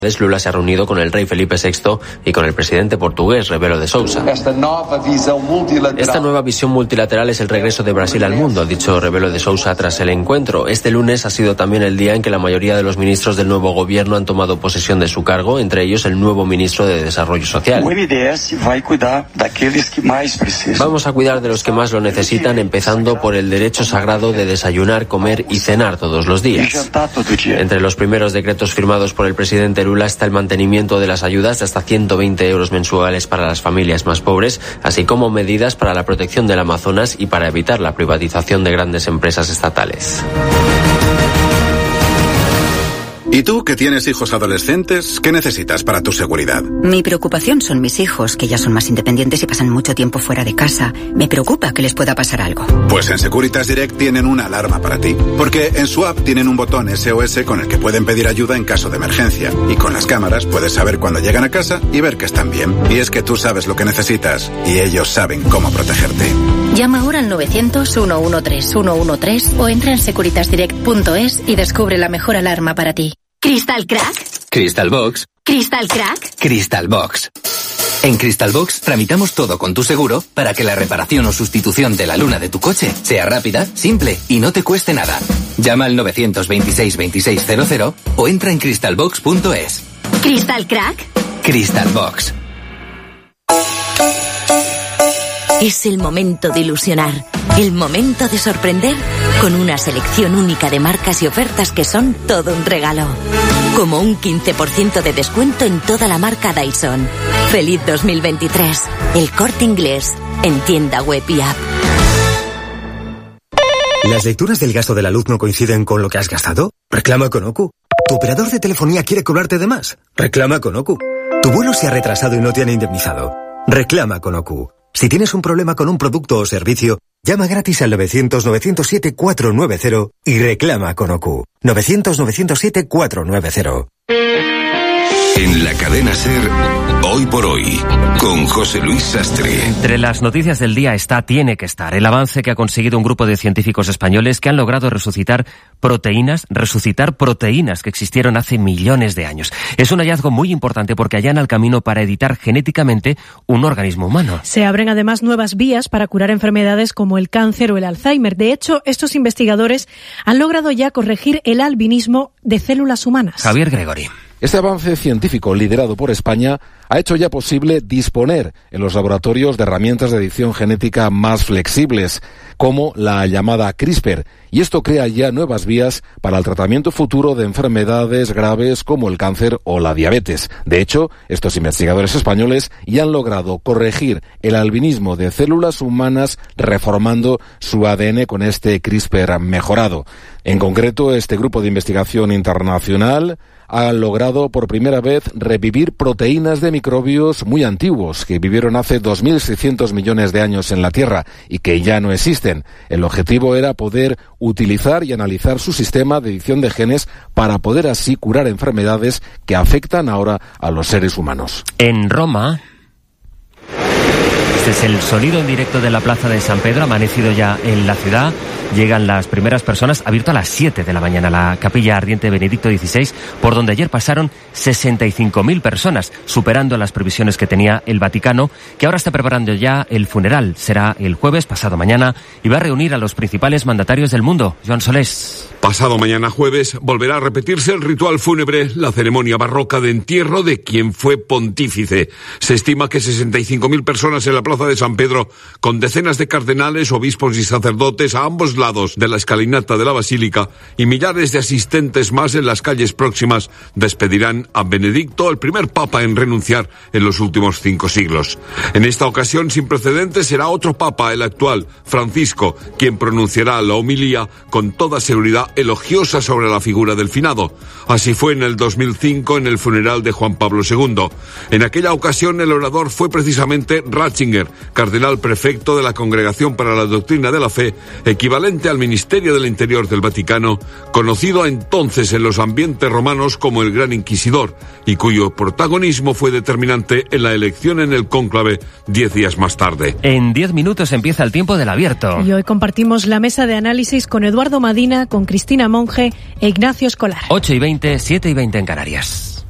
Lula se ha reunido con el rey Felipe VI y con el presidente portugués Rebelo de Sousa. Esta nueva visión multilateral es el regreso de Brasil al mundo, ha dicho Rebelo de Sousa tras el encuentro. Este lunes ha sido también el día en que la mayoría de los ministros del nuevo gobierno han tomado posesión de su cargo, entre ellos el nuevo ministro de Desarrollo Social. Vamos a cuidar de los que más lo necesitan, empezando por el derecho sagrado de desayunar, comer y cenar todos los días. Entre los primeros decretos firmados por el presidente Lula está el mantenimiento de las ayudas de hasta 120 euros mensuales para las familias más pobres, así como medidas para la protección del Amazonas y para evitar la privatización de grandes empresas estatales. ¿Y tú, que tienes hijos adolescentes, qué necesitas para tu seguridad? Mi preocupación son mis hijos, que ya son más independientes y pasan mucho tiempo fuera de casa. Me preocupa que les pueda pasar algo. Pues en Securitas Direct tienen una alarma para ti. Porque en su app tienen un botón SOS con el que pueden pedir ayuda en caso de emergencia. Y con las cámaras puedes saber cuándo llegan a casa y ver que están bien. Y es que tú sabes lo que necesitas y ellos saben cómo protegerte. Llama ahora al 900-113-113 o entra en securitasdirect.es y descubre la mejor alarma para ti. ¿Crystal Crack? Crystal Box. ¿Crystal Crack? Crystal Box. En Crystal Box tramitamos todo con tu seguro para que la reparación o sustitución de la luna de tu coche sea rápida, simple y no te cueste nada. Llama al 926-2600 o entra en crystalbox.es. ¿Crystal Crack? Crystal Box. Es el momento de ilusionar, el momento de sorprender con una selección única de marcas y ofertas que son todo un regalo. Como un 15% de descuento en toda la marca Dyson. ¡Feliz 2023! El Corte Inglés, en tienda web y app. ¿Las lecturas del gasto de la luz no coinciden con lo que has gastado? Reclama con OCU. ¿Tu operador de telefonía quiere cobrarte de más? Reclama con OCU. ¿Tu vuelo se ha retrasado y no te han indemnizado? Reclama con OCU. Si tienes un problema con un producto o servicio, llama gratis al 900-907-490 y reclama con OCU. 900-907-490. En la cadena SER, Hoy por Hoy, con José Luis Sastre. Entre las noticias del día tiene que estar el avance que ha conseguido un grupo de científicos españoles que han logrado resucitar proteínas que existieron hace millones de años. Es un hallazgo muy importante porque allanan el camino para editar genéticamente un organismo humano. Se abren además nuevas vías para curar enfermedades como el cáncer o el Alzheimer. De hecho, estos investigadores han logrado ya corregir el albinismo de células humanas. Javier Gregori. Este avance científico liderado por España ha hecho ya posible disponer en los laboratorios de herramientas de edición genética más flexibles, como la llamada CRISPR, y esto crea ya nuevas vías para el tratamiento futuro de enfermedades graves como el cáncer o la diabetes. De hecho, estos investigadores españoles ya han logrado corregir el albinismo de células humanas reformando su ADN con este CRISPR mejorado. En concreto, este grupo de investigación internacional ha logrado por primera vez revivir proteínas de microbios muy antiguos que vivieron hace 2.600 millones de años en la Tierra y que ya no existen. El objetivo era poder utilizar y analizar su sistema de edición de genes para poder así curar enfermedades que afectan ahora a los seres humanos. En Roma, este es el sonido en directo de la Plaza de San Pedro, amanecido ya en la ciudad. Llegan las primeras personas, abierto a las 7 de la mañana, la capilla ardiente Benedicto XVI, por donde ayer pasaron 65.000 personas, superando las previsiones que tenía el Vaticano, que ahora está preparando ya el funeral. Será el jueves, pasado mañana, y va a reunir a los principales mandatarios del mundo. Joan Solés. Pasado mañana jueves volverá a repetirse el ritual fúnebre, la ceremonia barroca de entierro de quien fue pontífice. Se estima que 65.000 personas en la Plaza de San Pedro, con decenas de cardenales, obispos y sacerdotes a ambos lados de la escalinata de la Basílica y millares de asistentes más en las calles próximas, despedirán a Benedicto, el primer papa en renunciar en los últimos 5 siglos. En esta ocasión sin precedentes será otro papa, el actual, Francisco, quien pronunciará la homilía con toda seguridad elogiosa sobre la figura del finado. Así fue en el 2005 en el funeral de Juan Pablo II. En aquella ocasión el orador fue precisamente Ratzinger, cardenal prefecto de la Congregación para la Doctrina de la Fe, equivalente al Ministerio del Interior del Vaticano, conocido entonces en los ambientes romanos como el Gran Inquisidor, y cuyo protagonismo fue determinante en la elección en el cónclave 10 días más tarde. En 10 minutos empieza el tiempo del abierto. Y hoy compartimos la mesa de análisis con Eduardo Madina, con Cristina Monge e Ignacio Escolar. 8:20, 7:20 en Canarias.